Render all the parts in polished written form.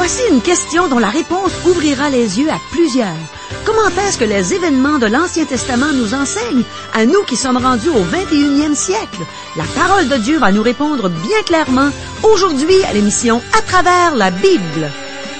Voici une question dont la réponse ouvrira les yeux à plusieurs. Comment est-ce que les événements de l'Ancien Testament nous enseignent, à nous qui sommes rendus au 21e siècle? La parole de Dieu va nous répondre bien clairement aujourd'hui à l'émission À travers la Bible.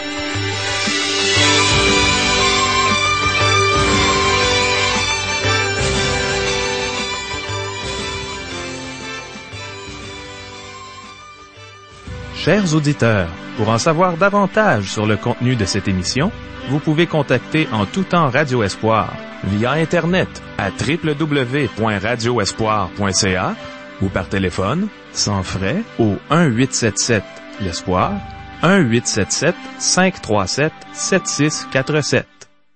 Chers auditeurs, pour en savoir davantage sur le contenu de cette émission, vous pouvez contacter en tout temps Radio Espoir via Internet à www.radioespoir.ca ou par téléphone, sans frais, au 1-877-l'Espoir, 1-877-537-7647.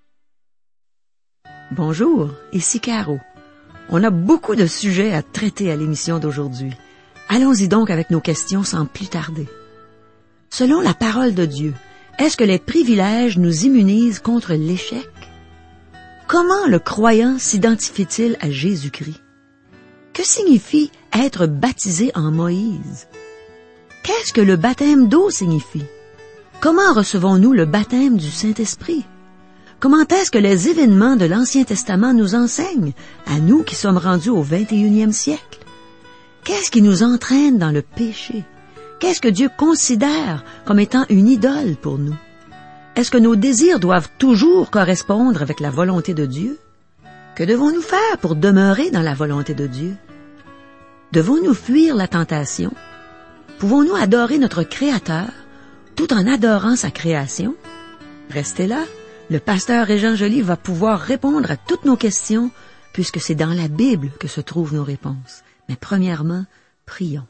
Bonjour, ici Caro. On a beaucoup de sujets à traiter à l'émission d'aujourd'hui. Allons-y donc avec nos questions sans plus tarder. Selon la parole de Dieu, est-ce que les privilèges nous immunisent contre l'échec? Comment le croyant s'identifie-t-il à Jésus-Christ? Que signifie être baptisé en Moïse? Qu'est-ce que le baptême d'eau signifie? Comment recevons-nous le baptême du Saint-Esprit? Comment est-ce que les événements de l'Ancien Testament nous enseignent, à nous qui sommes rendus au 21e siècle? Qu'est-ce qui nous entraîne dans le péché? Qu'est-ce que Dieu considère comme étant une idole pour nous? Est-ce que nos désirs doivent toujours correspondre avec la volonté de Dieu? Que devons-nous faire pour demeurer dans la volonté de Dieu? Devons-nous fuir la tentation? Pouvons-nous adorer notre Créateur tout en adorant sa création? Restez là, le pasteur Régent Joly va pouvoir répondre à toutes nos questions puisque c'est dans la Bible que se trouvent nos réponses. Mais premièrement, prions.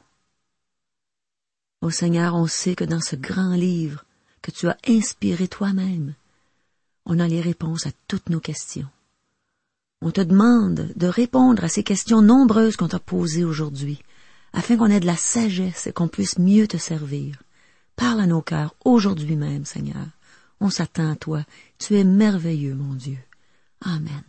Ô Seigneur, on sait que dans ce grand livre que tu as inspiré toi-même, on a les réponses à toutes nos questions. On te demande de répondre à ces questions nombreuses qu'on t'a posées aujourd'hui, afin qu'on ait de la sagesse et qu'on puisse mieux te servir. Parle à nos cœurs aujourd'hui même, Seigneur. On s'attend à toi. Tu es merveilleux, mon Dieu. Amen.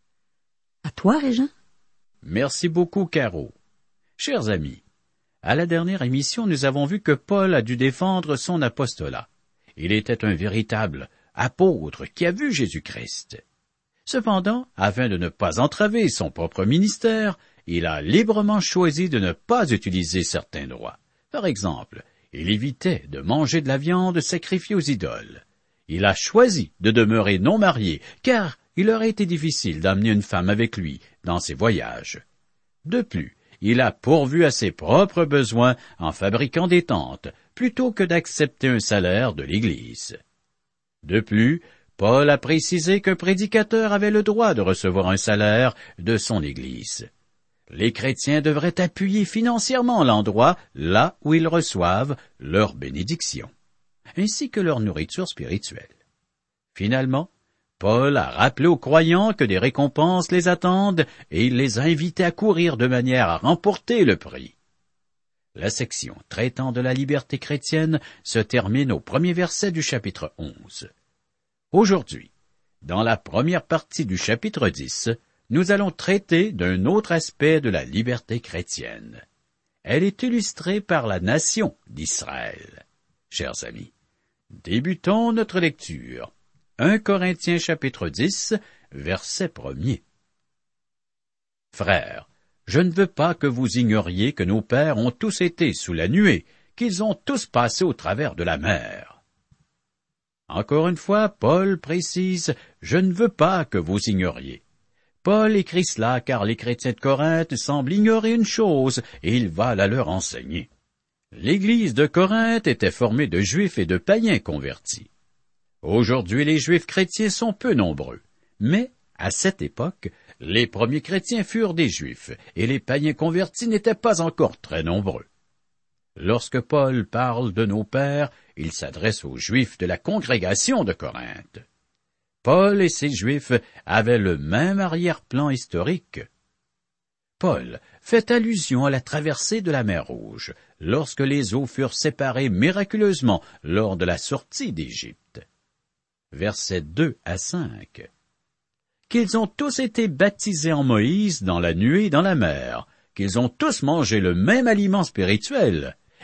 À toi, Régent. Merci beaucoup, Caro. Chers amis, à la dernière émission, nous avons vu que Paul a dû défendre son apostolat. Il était un véritable apôtre qui a vu Jésus-Christ. Cependant, afin de ne pas entraver son propre ministère, il a librement choisi de ne pas utiliser certains droits. Par exemple, il évitait de manger de la viande sacrifiée aux idoles. Il a choisi de demeurer non marié, car il aurait été difficile d'amener une femme avec lui dans ses voyages. De plus, il a pourvu à ses propres besoins en fabriquant des tentes, plutôt que d'accepter un salaire de l'Église. De plus, Paul a précisé qu'un prédicateur avait le droit de recevoir un salaire de son Église. Les chrétiens devraient appuyer financièrement l'endroit là où ils reçoivent leur bénédiction, ainsi que leur nourriture spirituelle. Finalement, Paul a rappelé aux croyants que des récompenses les attendent et il les a invités à courir de manière à remporter le prix. La section traitant de la liberté chrétienne se termine au premier verset du chapitre 11. Aujourd'hui, dans la première partie du chapitre 10, nous allons traiter d'un autre aspect de la liberté chrétienne. Elle est illustrée par la nation d'Israël. Chers amis, débutons notre lecture. 1 Corinthiens chapitre 10, verset 1er. Frères, je ne veux pas que vous ignoriez que nos pères ont tous été sous la nuée, qu'ils ont tous passé au travers de la mer. Encore une fois, Paul précise « Je ne veux pas que vous ignoriez ». Paul écrit cela car les chrétiens de Corinthe semblent ignorer une chose et il va la leur enseigner. L'Église de Corinthe était formée de Juifs et de païens convertis. Aujourd'hui, les Juifs chrétiens sont peu nombreux, mais à cette époque, les premiers chrétiens furent des Juifs et les païens convertis n'étaient pas encore très nombreux. Lorsque Paul parle de nos pères, il s'adresse aux Juifs de la congrégation de Corinthe. Paul et ces Juifs avaient le même arrière-plan historique. Paul fait allusion à la traversée de la mer Rouge, lorsque les eaux furent séparées miraculeusement lors de la sortie d'Égypte. Versets 2 à 5. Qu'ils ont tous été baptisés en Moïse dans la nuée et dans la mer, qu'ils ont tous mangé le même aliment spirituel,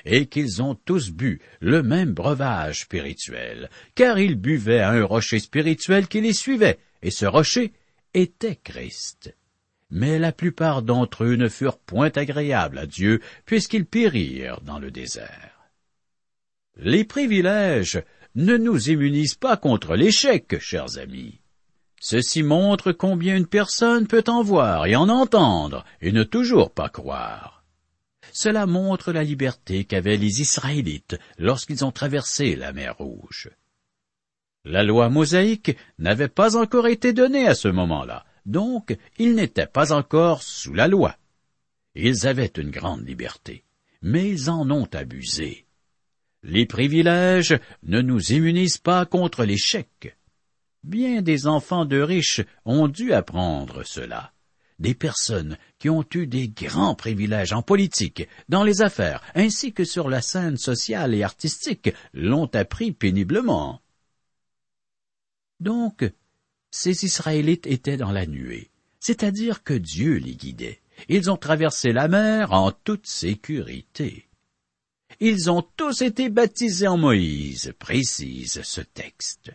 et qu'ils ont tous bu le même breuvage spirituel, car ils buvaient à un rocher spirituel qui les suivait, et ce rocher était Christ. Mais la plupart d'entre eux ne furent point agréables à Dieu, puisqu'ils périrent dans le désert. Les privilèges ne nous immunisent pas contre l'échec, chers amis. Ceci montre combien une personne peut en voir et en entendre, et ne toujours pas croire. Cela montre la liberté qu'avaient les Israélites lorsqu'ils ont traversé la mer Rouge. La loi mosaïque n'avait pas encore été donnée à ce moment-là, donc ils n'étaient pas encore sous la loi. Ils avaient une grande liberté, mais ils en ont abusé. Les privilèges ne nous immunisent pas contre l'échec. Bien des enfants de riches ont dû apprendre cela. Des personnes qui ont eu des grands privilèges en politique, dans les affaires, ainsi que sur la scène sociale et artistique, l'ont appris péniblement. Donc, ces Israélites étaient dans la nuée, c'est-à-dire que Dieu les guidait. Ils ont traversé la mer en toute sécurité. Ils ont tous été baptisés en Moïse, précise ce texte.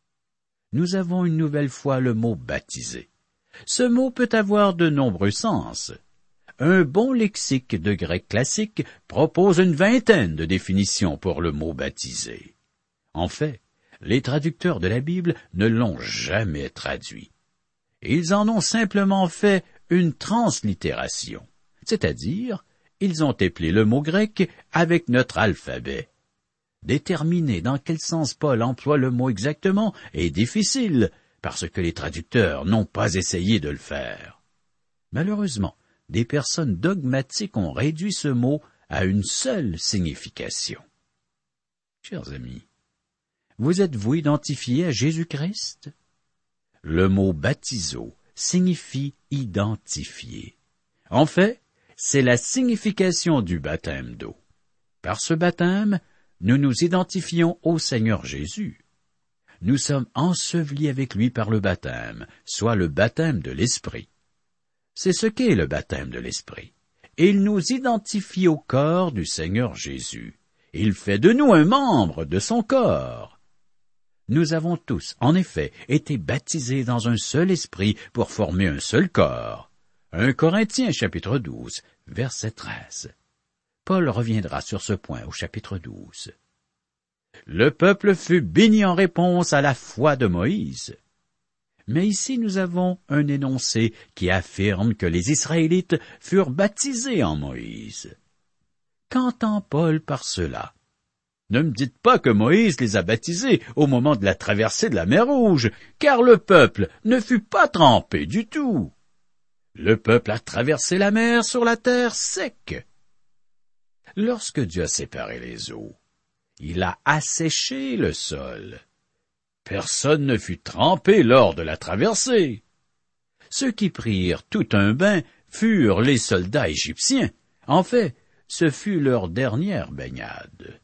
Nous avons une nouvelle fois le mot « baptisé ». Ce mot peut avoir de nombreux sens. Un bon lexique de grec classique propose une vingtaine de définitions pour le mot « baptisé ». En fait, les traducteurs de la Bible ne l'ont jamais traduit. Ils en ont simplement fait une translittération, c'est-à-dire, ils ont éplé le mot grec avec notre alphabet. Déterminer dans quel sens Paul emploie le mot exactement est difficile, parce que les traducteurs n'ont pas essayé de le faire. Malheureusement, des personnes dogmatiques ont réduit ce mot à une seule signification. Chers amis, vous êtes-vous identifiés à Jésus-Christ? Le mot « baptizo » signifie « identifier ». En fait, c'est la signification du baptême d'eau. Par ce baptême, nous nous identifions au Seigneur Jésus. Nous sommes ensevelis avec lui par le baptême, soit le baptême de l'Esprit. C'est ce qu'est le baptême de l'Esprit. Il nous identifie au corps du Seigneur Jésus. Il fait de nous un membre de son corps. Nous avons tous, en effet, été baptisés dans un seul esprit pour former un seul corps. 1 Corinthiens chapitre 12, verset 13. Paul reviendra sur ce point au chapitre 12. Le peuple fut béni en réponse à la foi de Moïse. Mais ici nous avons un énoncé qui affirme que les Israélites furent baptisés en Moïse. Qu'entend Paul par cela? Ne me dites pas que Moïse les a baptisés au moment de la traversée de la mer Rouge, car le peuple ne fut pas trempé du tout. Le peuple a traversé la mer sur la terre sec. Lorsque Dieu a séparé les eaux, il a asséché le sol. Personne ne fut trempé lors de la traversée. Ceux qui prirent tout un bain furent les soldats égyptiens. En fait, ce fut leur dernière baignade.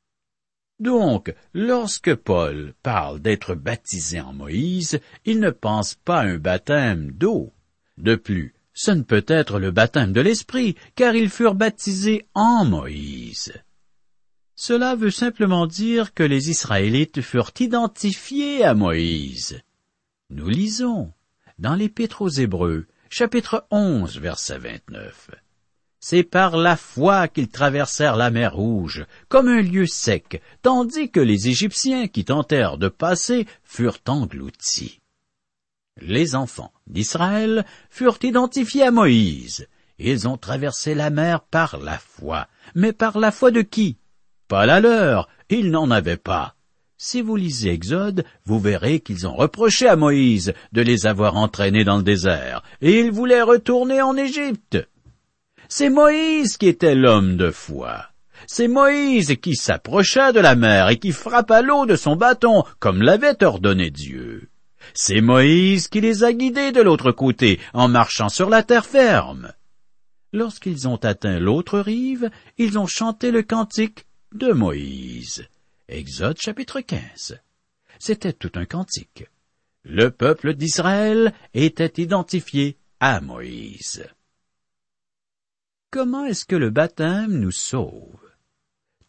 Donc, lorsque Paul parle d'être baptisé en Moïse, il ne pense pas à un baptême d'eau. De plus, ce ne peut être le baptême de l'Esprit, car ils furent baptisés en Moïse. Cela veut simplement dire que les Israélites furent identifiés à Moïse. Nous lisons dans l'Épître aux Hébreux, chapitre 11, verset 29. C'est par la foi qu'ils traversèrent la mer Rouge, comme un lieu sec, tandis que les Égyptiens qui tentèrent de passer furent engloutis. Les enfants d'Israël furent identifiés à Moïse. Ils ont traversé la mer par la foi. Mais par la foi de qui? Pas la leur, ils n'en avaient pas. Si vous lisez Exode, vous verrez qu'ils ont reproché à Moïse de les avoir entraînés dans le désert, et ils voulaient retourner en Égypte. C'est Moïse qui était l'homme de foi. C'est Moïse qui s'approcha de la mer et qui frappa l'eau de son bâton, comme l'avait ordonné Dieu. C'est Moïse qui les a guidés de l'autre côté, en marchant sur la terre ferme. Lorsqu'ils ont atteint l'autre rive, ils ont chanté le cantique de Moïse. Exode chapitre 15. C'était tout un cantique. Le peuple d'Israël était identifié à Moïse. Comment est-ce que le baptême nous sauve?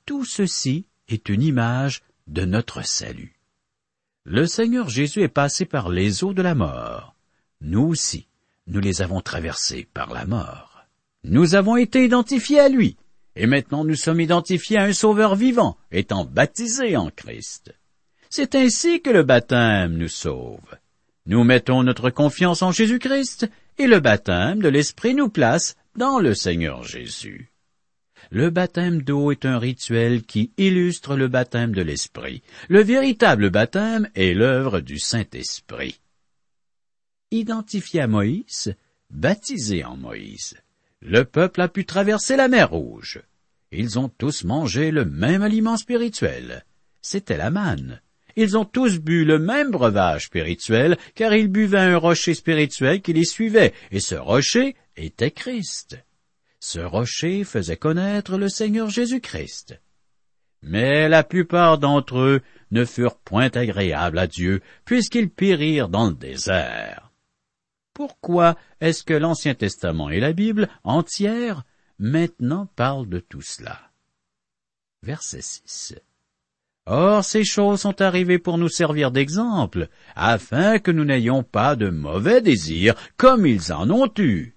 Tout ceci est une image de notre salut. Le Seigneur Jésus est passé par les eaux de la mort. Nous aussi, nous les avons traversés par la mort. Nous avons été identifiés à lui, et maintenant nous sommes identifiés à un Sauveur vivant, étant baptisés en Christ. C'est ainsi que le baptême nous sauve. Nous mettons notre confiance en Jésus-Christ, et le baptême de l'Esprit nous place dans le Seigneur Jésus. Le baptême d'eau est un rituel qui illustre le baptême de l'Esprit. Le véritable baptême est l'œuvre du Saint-Esprit. Identifié à Moïse, baptisé en Moïse, le peuple a pu traverser la mer Rouge. Ils ont tous mangé le même aliment spirituel. C'était la manne. Ils ont tous bu le même breuvage spirituel, car ils buvaient un rocher spirituel qui les suivait, et ce rocher était Christ. Ce rocher faisait connaître le Seigneur Jésus-Christ. Mais la plupart d'entre eux ne furent point agréables à Dieu, puisqu'ils périrent dans le désert. Pourquoi est-ce que l'Ancien Testament et la Bible entière maintenant parlent de tout cela? Verset 6. Or, ces choses sont arrivées pour nous servir d'exemple, afin que nous n'ayons pas de mauvais désirs, comme ils en ont eu.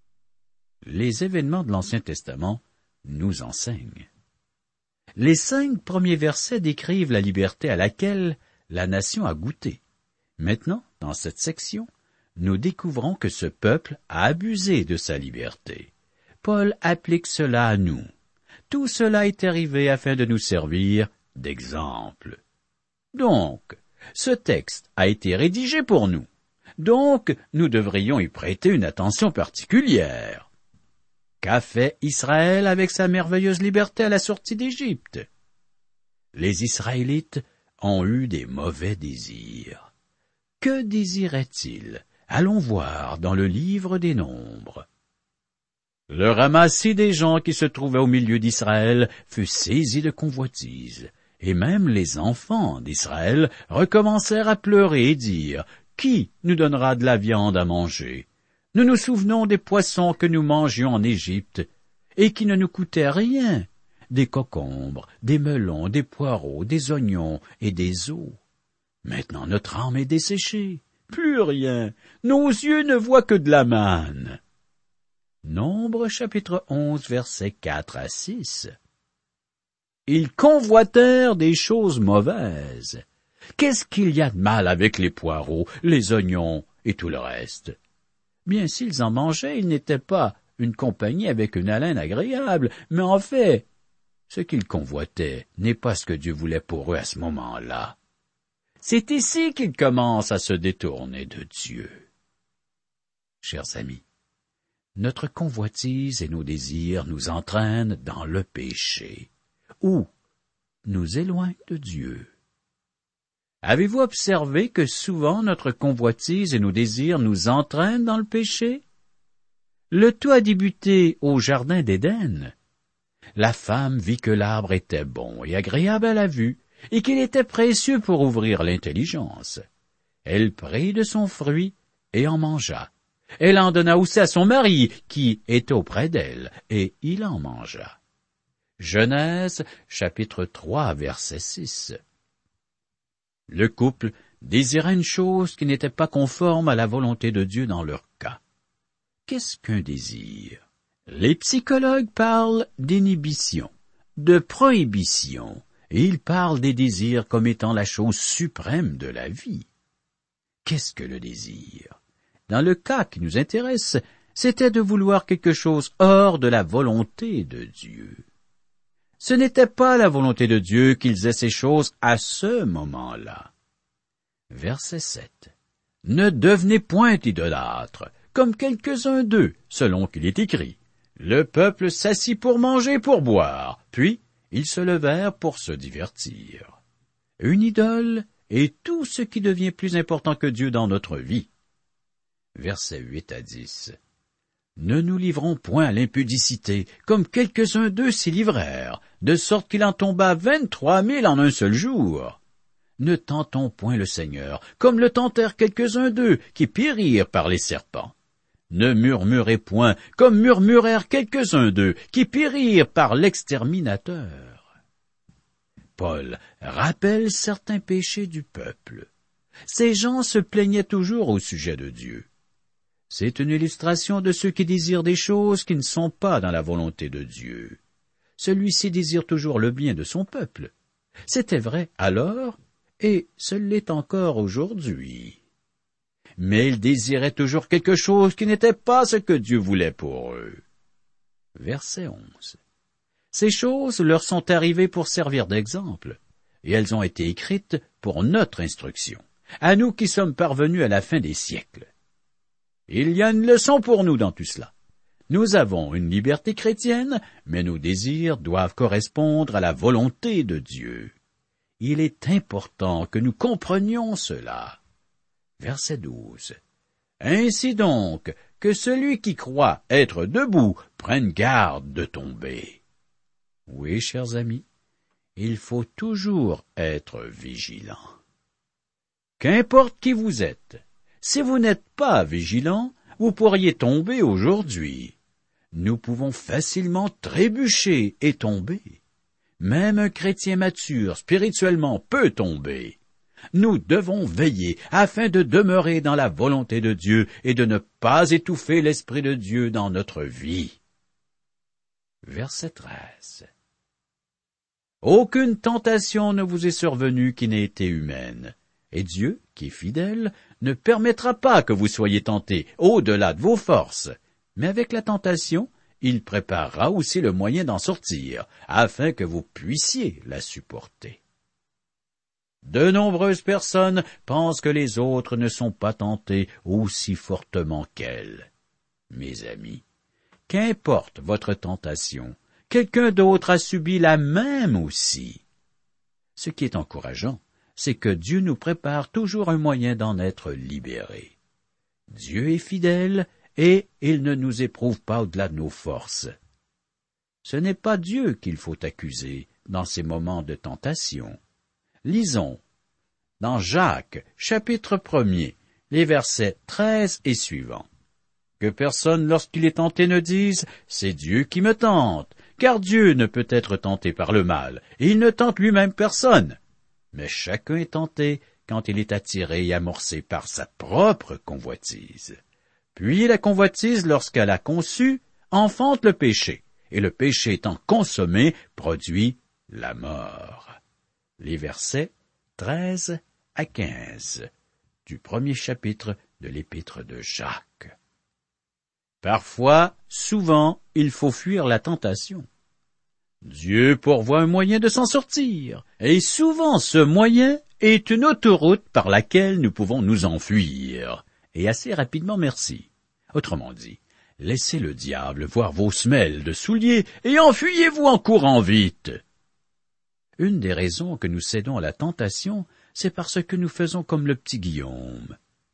Les événements de l'Ancien Testament nous enseignent. Les 5 premiers versets décrivent la liberté à laquelle la nation a goûté. Maintenant, dans cette section, nous découvrons que ce peuple a abusé de sa liberté. Paul applique cela à nous. Tout cela est arrivé afin de nous servir d'exemple. Donc, ce texte a été rédigé pour nous. Donc, nous devrions y prêter une attention particulière. Qu'a fait Israël avec sa merveilleuse liberté à la sortie d'Égypte? Les Israélites ont eu des mauvais désirs. Que désiraient-ils? Allons voir dans le livre des Nombres. Le ramassis des gens qui se trouvaient au milieu d'Israël fut saisi de convoitise, et même les enfants d'Israël recommencèrent à pleurer et dire « Qui nous donnera de la viande à manger? Nous nous souvenons des poissons que nous mangions en Égypte, et qui ne nous coûtaient rien, des cocombres, des melons, des poireaux, des oignons et des os. Maintenant notre âme est desséchée, plus rien, nos yeux ne voient que de la manne. » Nombre chapitre 11, versets 4 à 6. Ils convoitèrent des choses mauvaises. Qu'est-ce qu'il y a de mal avec les poireaux, les oignons et tout le reste? Bien, s'ils en mangeaient, ils n'étaient pas une compagnie avec une haleine agréable, mais en fait, ce qu'ils convoitaient n'est pas ce que Dieu voulait pour eux à ce moment-là. C'est ici qu'ils commencent à se détourner de Dieu. Chers amis, notre convoitise et nos désirs nous entraînent dans le péché, ou nous éloignent de Dieu. Avez-vous observé que souvent notre convoitise et nos désirs nous entraînent dans le péché? Le tout a débuté au jardin d'Éden. La femme vit que l'arbre était bon et agréable à la vue, et qu'il était précieux pour ouvrir l'intelligence. Elle prit de son fruit et en mangea. Elle en donna aussi à son mari, qui était auprès d'elle, et il en mangea. Genèse, chapitre 3, verset 6. Le couple désira une chose qui n'était pas conforme à la volonté de Dieu dans leur cas. Qu'est-ce qu'un désir? Les psychologues parlent d'inhibition, de prohibition, et ils parlent des désirs comme étant la chose suprême de la vie. Qu'est-ce que le désir? Dans le cas qui nous intéresse, c'était de vouloir quelque chose hors de la volonté de Dieu. Ce n'était pas la volonté de Dieu qu'ils aient ces choses à ce moment-là. Verset 7. Ne devenez point idolâtres, comme quelques-uns d'eux, selon qu'il est écrit. Le peuple s'assit pour manger et pour boire, puis ils se levèrent pour se divertir. Une idole est tout ce qui devient plus important que Dieu dans notre vie. Versets 8 à 10. Ne nous livrons point à l'impudicité, comme quelques-uns d'eux s'y livrèrent, de sorte qu'il en tomba 23 000 en un seul jour. Ne tentons point le Seigneur, comme le tentèrent quelques-uns d'eux, qui périrent par les serpents. Ne murmurez point, comme murmurèrent quelques-uns d'eux, qui périrent par l'exterminateur. Paul rappelle certains péchés du peuple. Ces gens se plaignaient toujours au sujet de Dieu. C'est une illustration de ceux qui désirent des choses qui ne sont pas dans la volonté de Dieu. Celui-ci désire toujours le bien de son peuple. C'était vrai alors, et ce l'est encore aujourd'hui. Mais ils désiraient toujours quelque chose qui n'était pas ce que Dieu voulait pour eux. Verset 11. Ces choses leur sont arrivées pour servir d'exemple, et elles ont été écrites pour notre instruction, à nous qui sommes parvenus à la fin des siècles. Il y a une leçon pour nous dans tout cela. Nous avons une liberté chrétienne, mais nos désirs doivent correspondre à la volonté de Dieu. Il est important que nous comprenions cela. Verset 12. Ainsi donc, que celui qui croit être debout prenne garde de tomber. Oui, chers amis, il faut toujours être vigilant. Qu'importe qui vous êtes, si vous n'êtes pas vigilant, vous pourriez tomber aujourd'hui. Nous pouvons facilement trébucher et tomber. Même un chrétien mature spirituellement peut tomber. Nous devons veiller afin de demeurer dans la volonté de Dieu et de ne pas étouffer l'Esprit de Dieu dans notre vie. Verset 13. Aucune tentation ne vous est survenue qui n'ait été humaine, et Dieu, qui est fidèle, ne permettra pas que vous soyez tentés au-delà de vos forces. Mais avec la tentation, il préparera aussi le moyen d'en sortir, afin que vous puissiez la supporter. De nombreuses personnes pensent que les autres ne sont pas tentés aussi fortement qu'elles. Mes amis, qu'importe votre tentation, quelqu'un d'autre a subi la même aussi. Ce qui est encourageant, c'est que Dieu nous prépare toujours un moyen d'en être libérés. Dieu est fidèle et il ne nous éprouve pas au-delà de nos forces. Ce n'est pas Dieu qu'il faut accuser dans ces moments de tentation. Lisons dans Jacques, chapitre 1er, les versets 13 et suivants. Que personne, lorsqu'il est tenté, ne dise « C'est Dieu qui me tente », car Dieu ne peut être tenté par le mal, et il ne tente lui-même personne. Mais chacun est tenté quand il est attiré et amorcé par sa propre convoitise. Puis la convoitise, lorsqu'elle a conçu, enfante le péché, et le péché étant consommé, produit la mort. Les versets 13 à 15 du premier chapitre de l'Épître de Jacques. Parfois, souvent, il faut fuir la tentation. Dieu pourvoit un moyen de s'en sortir, et souvent ce moyen est une autoroute par laquelle nous pouvons nous enfuir, et assez rapidement merci. Autrement dit, laissez le diable voir vos semelles de souliers et enfuyez-vous en courant vite. Une des raisons que nous cédons à la tentation, c'est parce que nous faisons comme le petit Guillaume.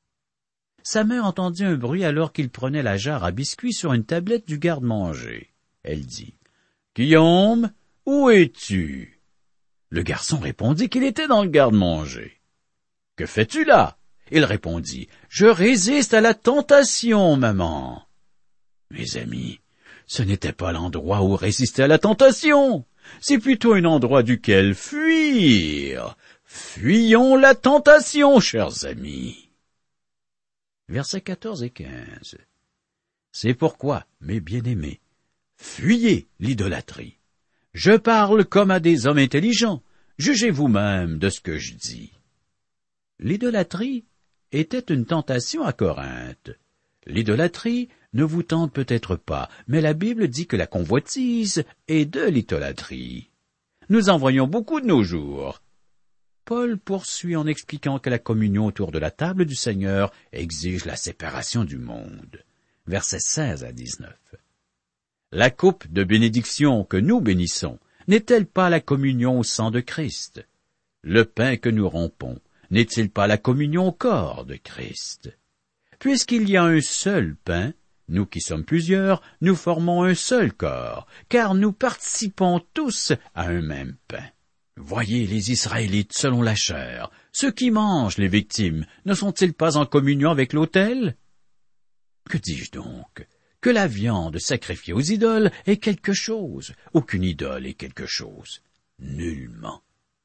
Sa mère entendit un bruit alors qu'il prenait la jarre à biscuits sur une tablette du garde-manger. Elle dit « Guillaume, où es-tu » Le garçon répondit qu'il était dans le garde-manger. « Que fais-tu là » Il répondit « Je résiste à la tentation, maman. » Mes amis, ce n'était pas l'endroit où résister à la tentation, c'est plutôt un endroit duquel fuir. Fuyons la tentation, chers amis. Versets 14 et 15. C'est pourquoi, mes bien-aimés, fuyez l'idolâtrie. Je parle comme à des hommes intelligents. Jugez vous-même de ce que je dis. L'idolâtrie était une tentation à Corinthe. L'idolâtrie ne vous tente peut-être pas, mais la Bible dit que la convoitise est de l'idolâtrie. Nous en voyons beaucoup de nos jours. Paul poursuit en expliquant que la communion autour de la table du Seigneur exige la séparation du monde. Versets 16 à 19. La coupe de bénédiction que nous bénissons n'est-elle pas la communion au sang de Christ? Le pain que nous rompons n'est-il pas la communion au corps de Christ? Puisqu'il y a un seul pain, nous qui sommes plusieurs, nous formons un seul corps, car nous participons tous à un même pain. Voyez les Israélites selon la chair, ceux qui mangent les victimes, ne sont-ils pas en communion avec l'autel? Que dis-je donc? Que la viande sacrifiée aux idoles est quelque chose, aucune idole est quelque chose. Nullement.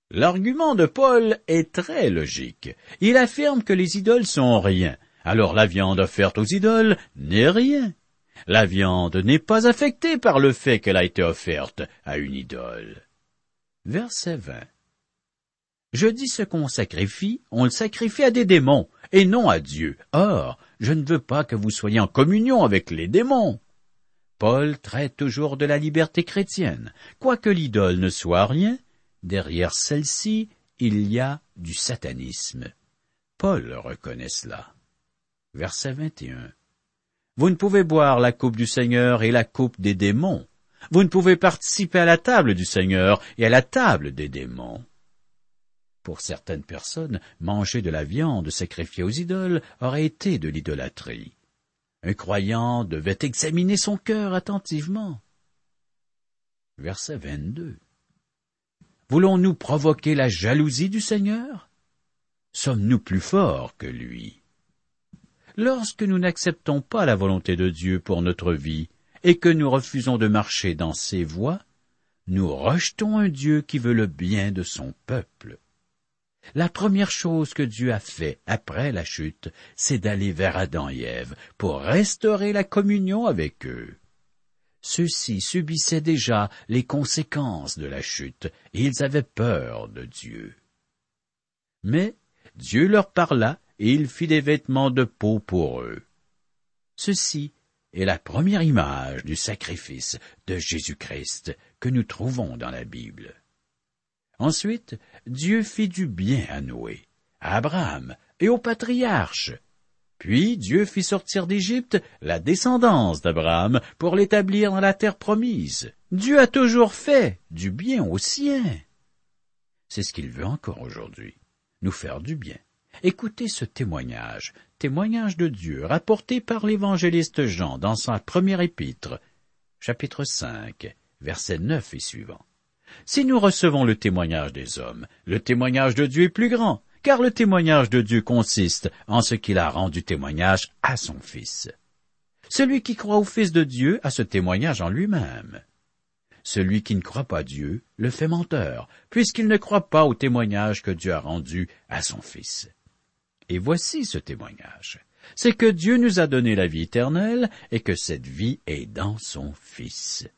L'argument de Paul est très logique. Il affirme que les idoles sont rien. Alors la viande offerte aux idoles n'est rien. La viande n'est pas affectée par le fait qu'elle a été offerte à une idole. Verset 20. Je dis ce qu'on sacrifie, on le sacrifie à des démons, et non à Dieu. Or, je ne veux pas que vous soyez en communion avec les démons. Paul traite toujours de la liberté chrétienne. Quoique l'idole ne soit rien, derrière celle-ci, il y a du satanisme. Paul reconnaît cela. Verset 21. Vous ne pouvez boire la coupe du Seigneur et la coupe des démons. Vous ne pouvez participer à la table du Seigneur et à la table des démons. Pour certaines personnes, manger de la viande sacrifiée aux idoles aurait été de l'idolâtrie. Un croyant devait examiner son cœur attentivement. Verset 22. Voulons-nous provoquer la jalousie du Seigneur? Sommes-nous plus forts que lui? Lorsque nous n'acceptons pas la volonté de Dieu pour notre vie et que nous refusons de marcher dans ses voies, nous rejetons un Dieu qui veut le bien de son peuple. La première chose que Dieu a fait après la chute, c'est d'aller vers Adam et Ève pour restaurer la communion avec eux. Ceux-ci subissaient déjà les conséquences de la chute et ils avaient peur de Dieu. Mais Dieu leur parla et il fit des vêtements de peau pour eux. Ceci est la première image du sacrifice de Jésus-Christ que nous trouvons dans la Bible. Ensuite, Dieu fit du bien à Noé, à Abraham et aux patriarches. Puis Dieu fit sortir d'Égypte la descendance d'Abraham pour l'établir dans la terre promise. Dieu a toujours fait du bien aux siens. C'est ce qu'il veut encore aujourd'hui, nous faire du bien. Écoutez ce témoignage de Dieu rapporté par l'évangéliste Jean dans sa première épître, chapitre 5, versets 9 et suivants. Si nous recevons le témoignage des hommes, le témoignage de Dieu est plus grand, car le témoignage de Dieu consiste en ce qu'il a rendu témoignage à son Fils. Celui qui croit au Fils de Dieu a ce témoignage en lui-même. Celui qui ne croit pas Dieu le fait menteur, puisqu'il ne croit pas au témoignage que Dieu a rendu à son Fils. Et voici ce témoignage. C'est que Dieu nous a donné la vie éternelle et que cette vie est dans son Fils.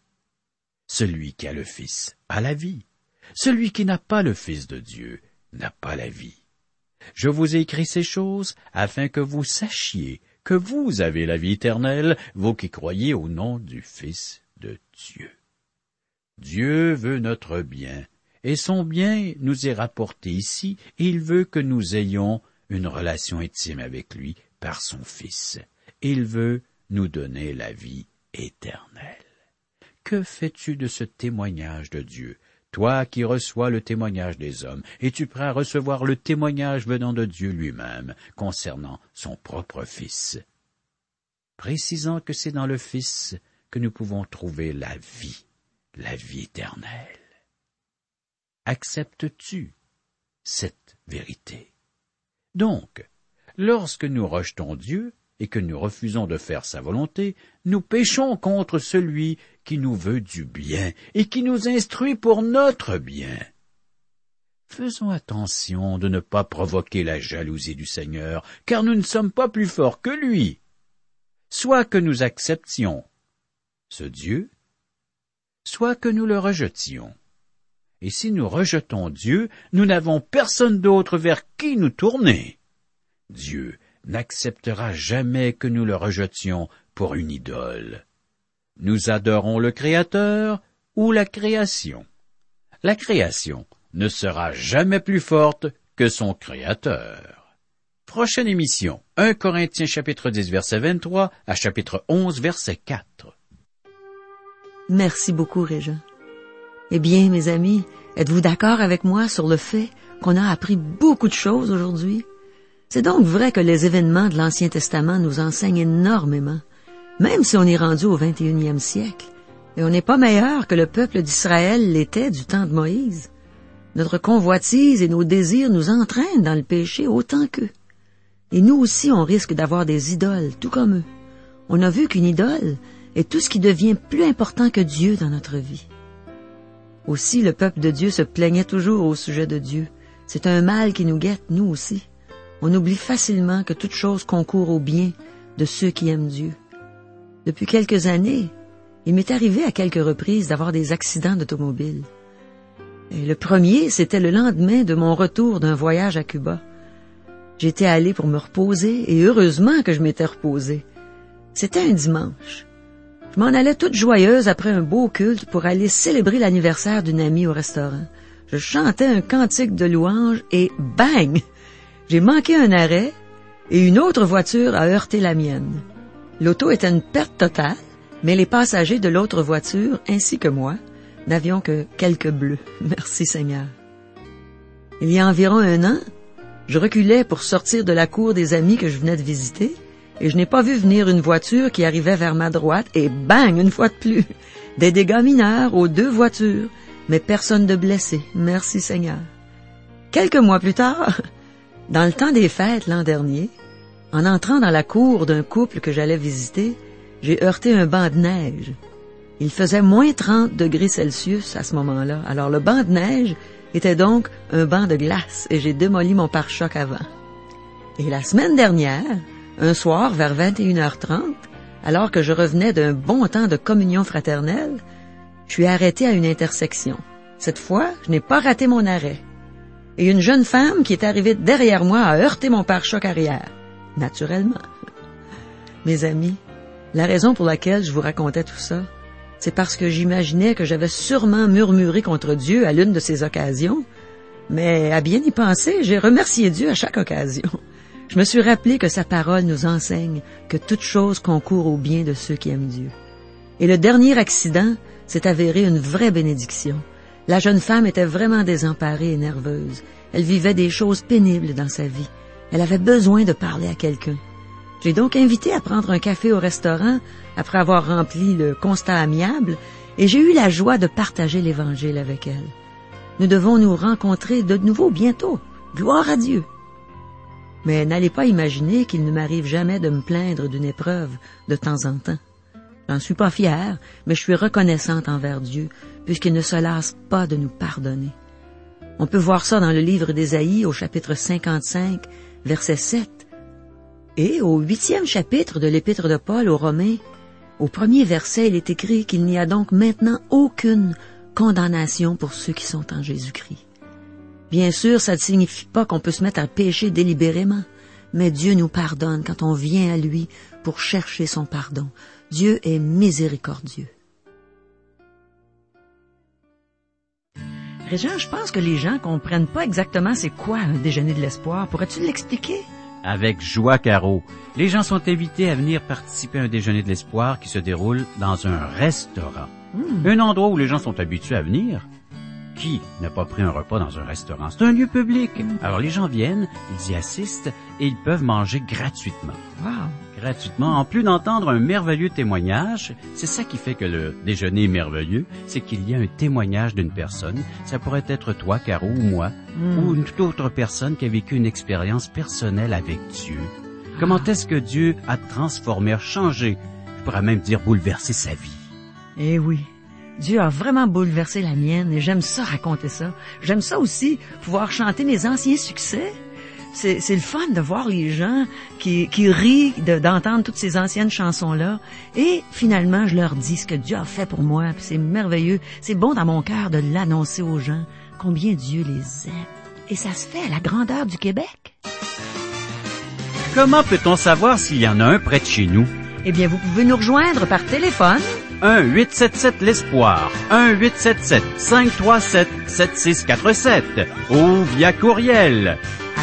Celui qui a le Fils a la vie. Celui qui n'a pas le Fils de Dieu n'a pas la vie. Je vous ai écrit ces choses afin que vous sachiez que vous avez la vie éternelle, vous qui croyez au nom du Fils de Dieu. Dieu veut notre bien, et son bien nous est rapporté ici, et il veut que nous ayons une relation intime avec lui par son Fils. Il veut nous donner la vie éternelle. Que fais-tu de ce témoignage de Dieu, toi qui reçois le témoignage des hommes? Es-tu prêt à recevoir le témoignage venant de Dieu lui-même concernant son propre Fils? Précisant que c'est dans le Fils que nous pouvons trouver la vie éternelle. Acceptes-tu cette vérité? Donc, lorsque nous rejetons Dieu et que nous refusons de faire sa volonté, nous péchons contre celui qui nous veut du bien et qui nous instruit pour notre bien. Faisons attention de ne pas provoquer la jalousie du Seigneur, car nous ne sommes pas plus forts que lui. Soit que nous acceptions ce Dieu, soit que nous le rejetions. Et si nous rejetons Dieu, nous n'avons personne d'autre vers qui nous tourner. Dieu n'acceptera jamais que nous le rejetions pour une idole. Nous adorons le Créateur ou la création. La création ne sera jamais plus forte que son Créateur. Prochaine émission, 1 Corinthiens chapitre 10 verset 23 à chapitre 11 verset 4. Merci beaucoup, Régent. Eh bien, mes amis, êtes-vous d'accord avec moi sur le fait qu'on a appris beaucoup de choses aujourd'hui? C'est donc vrai que les événements de l'Ancien Testament nous enseignent énormément, même si on est rendu au 21e siècle, et on n'est pas meilleur que le peuple d'Israël l'était du temps de Moïse. Notre convoitise et nos désirs nous entraînent dans le péché autant qu'eux. Et nous aussi, on risque d'avoir des idoles, tout comme eux. On a vu qu'une idole est tout ce qui devient plus important que Dieu dans notre vie. Aussi, le peuple de Dieu se plaignait toujours au sujet de Dieu. C'est un mal qui nous guette, nous aussi. On oublie facilement que toute chose concourt au bien de ceux qui aiment Dieu. Depuis quelques années, il m'est arrivé à quelques reprises d'avoir des accidents d'automobile. Et le premier, c'était le lendemain de mon retour d'un voyage à Cuba. J'étais allé pour me reposer, et heureusement que je m'étais reposée. C'était un dimanche. Je m'en allais toute joyeuse après un beau culte pour aller célébrer l'anniversaire d'une amie au restaurant. Je chantais un cantique de louange et bang! J'ai manqué un arrêt et une autre voiture a heurté la mienne. L'auto était une perte totale, mais les passagers de l'autre voiture, ainsi que moi, n'avions que quelques bleus. Merci Seigneur. Il y a environ 1 an, je reculais pour sortir de la cour des amis que je venais de visiter et je n'ai pas vu venir une voiture qui arrivait vers ma droite et bang, une fois de plus, des dégâts mineurs aux 2 voitures, mais personne de blessé. Merci Seigneur. Quelques mois plus tard, dans le temps des fêtes l'an dernier, en entrant dans la cour d'un couple que j'allais visiter, j'ai heurté un banc de neige. Il faisait moins 30 degrés Celsius à ce moment-là. Alors le banc de neige était donc un banc de glace et j'ai démoli mon pare-choc avant. Et la semaine dernière, un soir vers 21h30, alors que je revenais d'un bon temps de communion fraternelle, je suis arrêté à une intersection. Cette fois, je n'ai pas raté mon arrêt. Et une jeune femme qui est arrivée derrière moi a heurté mon pare-choc arrière. Naturellement. Mes amis, la raison pour laquelle je vous racontais tout ça, c'est parce que j'imaginais que j'avais sûrement murmuré contre Dieu à l'une de ces occasions, mais à bien y penser, j'ai remercié Dieu à chaque occasion. Je me suis rappelé que sa parole nous enseigne que toute chose concourt au bien de ceux qui aiment Dieu. Et le dernier accident s'est avéré une vraie bénédiction. La jeune femme était vraiment désemparée et nerveuse. Elle vivait des choses pénibles dans sa vie. Elle avait besoin de parler à quelqu'un. J'ai donc invité à prendre un café au restaurant après avoir rempli le constat amiable et j'ai eu la joie de partager l'Évangile avec elle. Nous devons nous rencontrer de nouveau bientôt. Gloire à Dieu! Mais n'allez pas imaginer qu'il ne m'arrive jamais de me plaindre d'une épreuve de temps en temps. J'en suis pas fière, mais je suis reconnaissante envers Dieu puisqu'il ne se lasse pas de nous pardonner. On peut voir ça dans le livre d'Ésaïe au chapitre 55, verset 7. Et au 8e chapitre de l'Épître de Paul aux Romains, au 1er verset, il est écrit qu'il n'y a donc maintenant aucune condamnation pour ceux qui sont en Jésus-Christ. Bien sûr, ça ne signifie pas qu'on peut se mettre à pécher délibérément, mais Dieu nous pardonne quand on vient à lui pour chercher son pardon. Dieu est miséricordieux. Régent, je pense que les gens comprennent pas exactement c'est quoi un déjeuner de l'espoir. Pourrais-tu l'expliquer? Avec joie, Caro. Les gens sont invités à venir participer à un déjeuner de l'espoir qui se déroule dans un restaurant. Un endroit où les gens sont habitués à venir. Qui n'a pas pris un repas dans un restaurant? C'est un lieu public. Alors les gens viennent, ils y assistent et ils peuvent manger gratuitement. Wow! Gratuitement, en plus d'entendre un merveilleux témoignage. C'est ça qui fait que le déjeuner est merveilleux, c'est qu'il y a un témoignage d'une personne. Ça pourrait être toi, Caro, ou moi, ou une toute autre personne qui a vécu une expérience personnelle avec Dieu. Comment est-ce que Dieu a transformé, a changé, je pourrais même dire bouleversé sa vie. Eh oui, Dieu a vraiment bouleversé la mienne et j'aime ça raconter ça. J'aime ça aussi, pouvoir chanter mes anciens succès. C'est le fun de voir les gens qui rient d'entendre toutes ces anciennes chansons-là. Et finalement, je leur dis ce que Dieu a fait pour moi. Puis c'est merveilleux. C'est bon dans mon cœur de l'annoncer aux gens, combien Dieu les aime. Et ça se fait à la grandeur du Québec. Comment peut-on savoir s'il y en a un près de chez nous? Eh bien, vous pouvez nous rejoindre par téléphone. 1-877-L'Espoir, 1-877-537-7647 ou via courriel à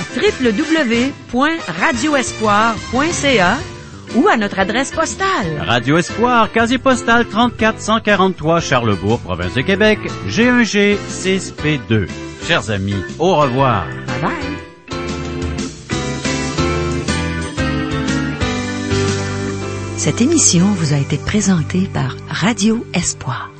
www.radioespoir.ca ou à notre adresse postale. Radio Espoir, casier postal 34 Charlebourg, province de Québec, G1G 6P2. Chers amis, au revoir. Bye bye. Cette émission vous a été présentée par Radio Espoir.